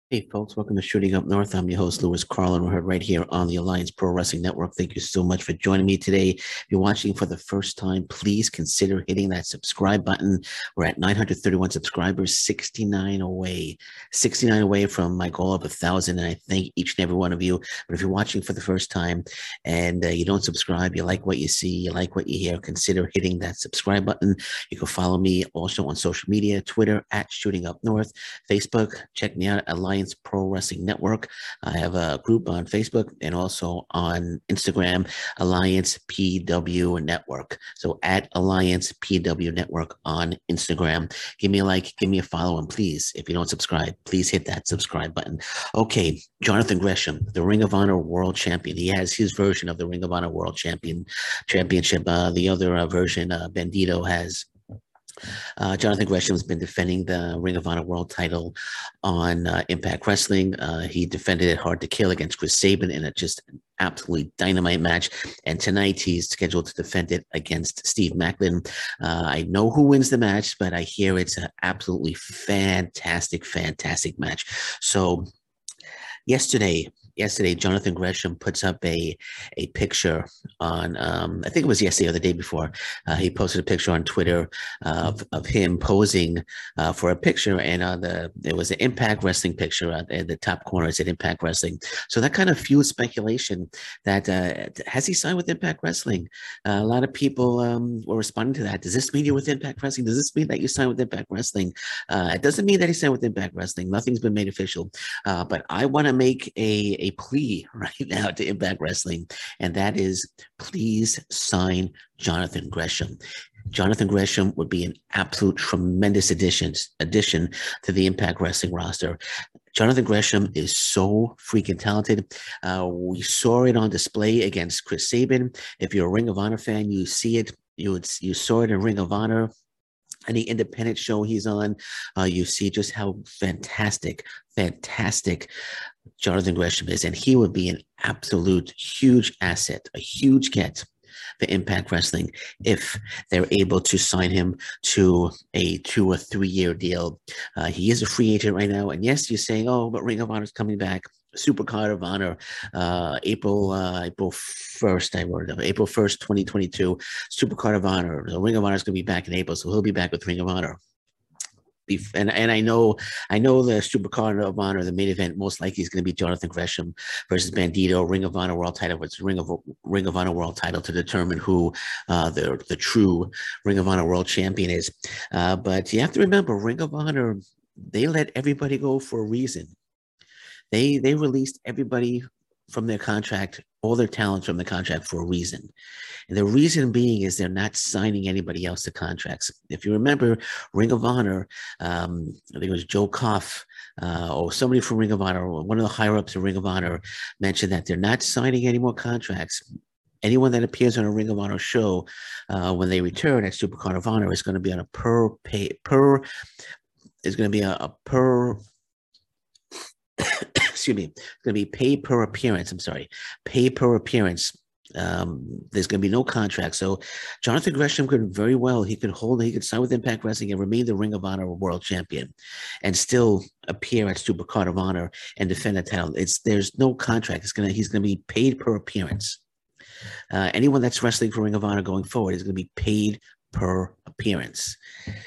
Hey folks, welcome to Shooting Up North. I'm your host, Louis Carlin. We're heard right here on the Alliance Pro Wrestling Network. Thank you so much for joining me today. If you're watching for the first time, please consider hitting that subscribe button. We're at 931 subscribers, 69 away from my goal of 1,000. And I thank each and every one of you. But if you're watching for the first time and you don't subscribe, you like what you see, you like what you hear, consider hitting that subscribe button. You can follow me also on social media, Twitter at Shooting Up North, Facebook. Check me out at Alliance Pro Wrestling Network. I have a group on Facebook and also on Instagram, Alliance PW Network. So at Alliance PW Network on Instagram. Give me a like, give me a follow, and please, if you don't subscribe, please hit that subscribe button. Okay, Jonathan Gresham, the Ring of Honor World Champion. He has his version of the Ring of Honor World Championship. The other version, Bandito has Jonathan Gresham has been defending the Ring of Honor World title on Impact Wrestling. He defended it hard to kill against Chris Sabin in a just absolutely dynamite match. And tonight he's scheduled to defend it against Steve Macklin. I know who wins the match, but I hear it's an absolutely fantastic match. So yesterday, Jonathan Gresham puts up a picture on, I think it was yesterday or the day before. He posted a picture on Twitter of him posing for a picture, and there was an Impact Wrestling picture at the top corner. It said Impact Wrestling. So that kind of fueled speculation that has he signed with Impact Wrestling? A lot of people were responding to that. Does this mean you're with Impact Wrestling? Does this mean that you signed with Impact Wrestling? It doesn't mean that he signed with Impact Wrestling. Nothing's been made official. But I want to make a plea right now to Impact Wrestling, and that is please sign Jonathan Gresham. Jonathan Gresham would be an absolute tremendous addition to the Impact Wrestling roster. Jonathan Gresham is so freaking talented. We saw it on display against Chris Sabin. If you're a Ring of Honor fan, you see it. You saw it in Ring of Honor. Any independent show he's on, you see just how fantastic Jonathan Gresham is, and he would be an absolute huge asset, a huge get for Impact Wrestling if they're able to sign him to a 2 or 3 year deal. He is a free agent right now, and yes, you're saying, oh, but Ring of Honor is coming back. Supercard of Honor, April 1st, I wrote it up, April 1st, 2022, Supercard of Honor. The Ring of Honor is going to be back in April, so he'll be back with Ring of Honor. And I know the Supercard of Honor, the main event, most likely is going to be Jonathan Gresham versus Bandito, Ring of Honor World Title. It's Ring of Honor World Title to determine who the true Ring of Honor World Champion is. But you have to remember, Ring of Honor, they let everybody go for a reason. They released everybody from their contract, all their talents from the contract for a reason. And the reason being is they're not signing anybody else to contracts. If you remember, Ring of Honor, I think it was Joe Koff or somebody from Ring of Honor, one of the higher ups of Ring of Honor mentioned that they're not signing any more contracts. Anyone that appears on a Ring of Honor show when they return at Supercard of Honor is going to be on a excuse me, it's going to be pay per appearance. I'm sorry, pay per appearance. There's going to be no contract. So Jonathan Gresham could very well, he could sign with Impact Wrestling and remain the Ring of Honor World Champion and still appear at Supercard of Honor and defend the title. There's no contract. He's going to be paid per appearance. Anyone that's wrestling for Ring of Honor going forward is going to be paid per appearance.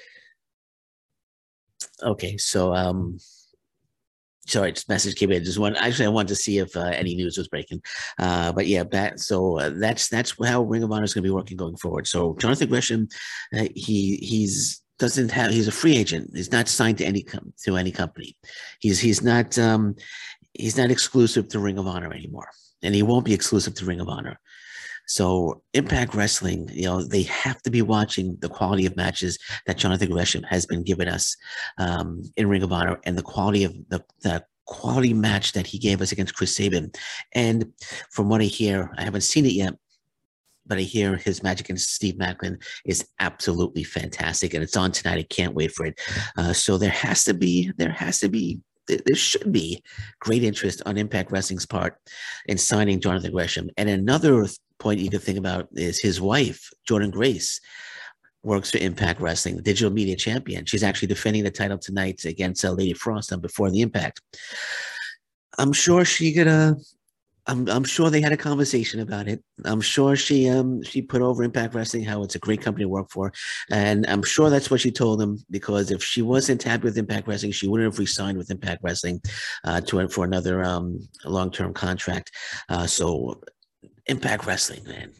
Okay, so sorry, this message came in. I wanted to see if any news was breaking. But yeah, that's how Ring of Honor is going to be working going forward. So Jonathan Gresham, he's a free agent. He's not signed to any company. He's not exclusive to Ring of Honor anymore, and he won't be exclusive to Ring of Honor. So Impact Wrestling, they have to be watching the quality of matches that Jonathan Gresham has been giving us in Ring of Honor, and the quality of the quality match that he gave us against Chris Sabin. And from what I hear, I haven't seen it yet, but I hear his match against Steve Macklin is absolutely fantastic, and it's on tonight. I can't wait for it. So there should be great interest on Impact Wrestling's part in signing Jonathan Gresham. And another point you can think about is his wife, Jordynne Grace. works for Impact Wrestling, the digital media champion. She's actually defending the title tonight against Lady Frost on Before the Impact. I'm sure she gonna. I'm sure they had a conversation about it. I'm sure she put over Impact Wrestling, how it's a great company to work for, and I'm sure that's what she told him, because if she wasn't happy with Impact Wrestling, she wouldn't have resigned with Impact Wrestling for another long-term contract. So Impact Wrestling, man,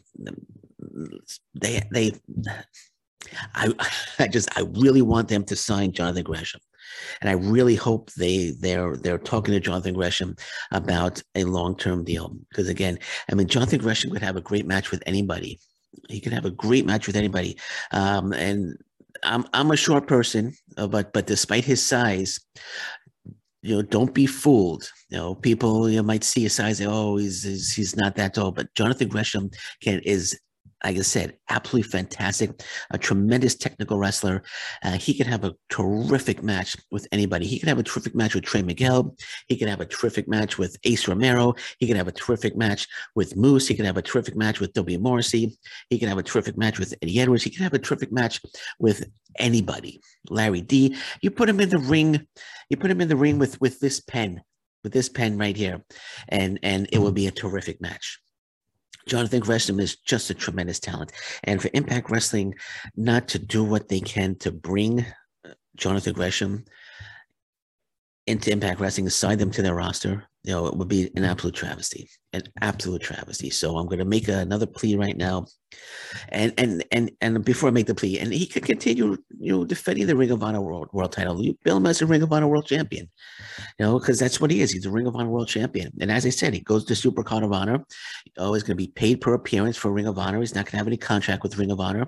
they I I really want them to sign Jonathan Gresham. And I really hope they're talking to Jonathan Gresham about a long-term deal. Because again, I mean, Jonathan Gresham could have a great match with anybody. He could have a great match with anybody. And I'm a short person, but despite his size, don't be fooled. People might see his size, oh, he's not that tall, but Jonathan Gresham is, like I said, absolutely fantastic, a tremendous technical wrestler. He could have a terrific match with anybody. He could have a terrific match with Trey Miguel. He could have a terrific match with Ace Romero. He could have a terrific match with Moose. He could have a terrific match with W. Morrissey. He could have a terrific match with Eddie Edwards. He could have a terrific match with anybody. Larry D. You put him in the ring. You put him in the ring with this pen right here, and it will be a terrific match. Jonathan Gresham is just a tremendous talent. And for Impact Wrestling not to do what they can to bring Jonathan Gresham into Impact Wrestling, assign them to their roster, it would be an absolute travesty, So I'm going to make another plea right now. And before I make the plea, and he could continue, defending the Ring of Honor world title. You bill him as a Ring of Honor world champion, because that's what he is. He's a Ring of Honor world champion. And as I said, he goes to Super Card of Honor. He's going to be paid per appearance for Ring of Honor. He's not going to have any contract with Ring of Honor.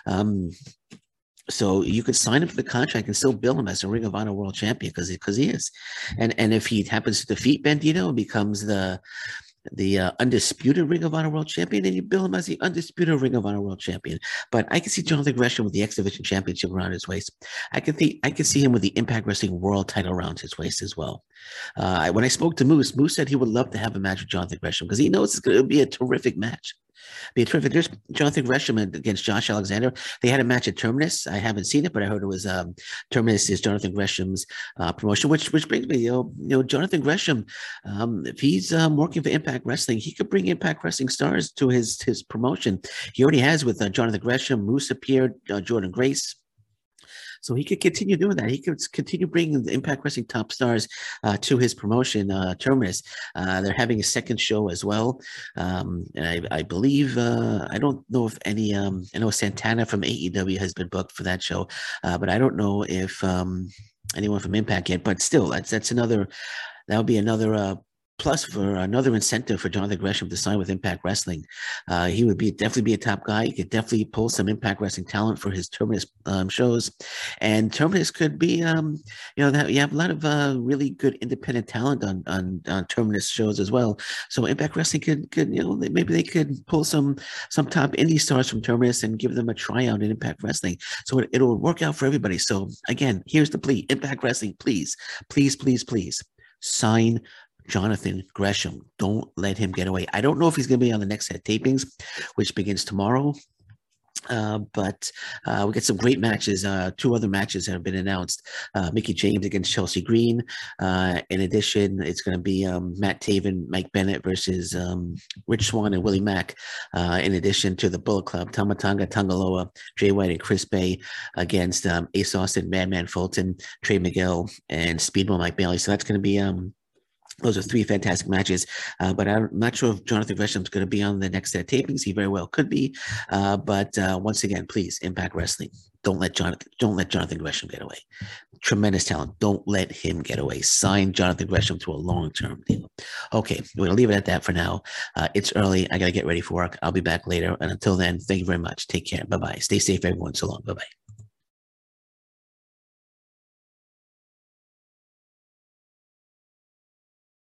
So you could sign him for the contract and still bill him as a Ring of Honor world champion, because he is. And if he happens to defeat Bandito and becomes the undisputed Ring of Honor world champion, then you bill him as the undisputed Ring of Honor world champion. But I can see Jonathan Gresham with the X Division championship around his waist. I can see him with the Impact Wrestling world title around his waist as well. When I spoke to Moose said he would love to have a match with Jonathan Gresham, because he knows it's going to be a terrific match. There's Jonathan Gresham against Josh Alexander. They had a match at Terminus. I haven't seen it, but I heard it was Terminus is Jonathan Gresham's promotion, which brings me, Jonathan Gresham, if he's working for Impact Wrestling, he could bring Impact Wrestling stars to his promotion. He already has with Jonathan Gresham. Moose appeared, Jordan Grace. So he could continue doing that. He could continue bringing the Impact Wrestling top stars to his promotion, Terminus. They're having a second show as well. And I believe, I don't know if any, I know Santana from AEW has been booked for that show, but I don't know if anyone from Impact yet. But still, that would be another plus for another incentive for Jonathan Gresham to sign with Impact Wrestling. He would definitely be a top guy. He could definitely pull some Impact Wrestling talent for his Terminus shows. And Terminus could be, that you have a lot of really good independent talent on Terminus shows as well. So Impact Wrestling could maybe they could pull some top indie stars from Terminus and give them a tryout in Impact Wrestling. So it'll work out for everybody. So again, here's the plea: Impact Wrestling, please, please, please, please sign Jonathan Gresham. Don't let him get away. I don't know if he's going to be on the next set of tapings, which begins tomorrow. But we get some great matches. Two other matches that have been announced. Mickie James against Chelsea Green. In addition, it's going to be Matt Taven, Mike Bennett versus Rich Swann and Willie Mack. In addition to the Bullet Club, Tama Tonga, Tangaloa, Jay White, and Chris Bay against Ace Austin, Madman Fulton, Trey Miguel, and Speedball Mike Bailey. So that's going to be those are three fantastic matches, but I'm not sure if Jonathan Gresham's going to be on the next set of tapings. He very well could be, but once again, please, Impact Wrestling, don't let Jonathan Gresham get away. Tremendous talent. Don't let him get away. Sign Jonathan Gresham to a long-term deal. Okay, we're going to leave it at that for now. It's early. I got to get ready for work. I'll be back later. And until then, thank you very much. Take care. Bye-bye. Stay safe, everyone. So long. Bye-bye.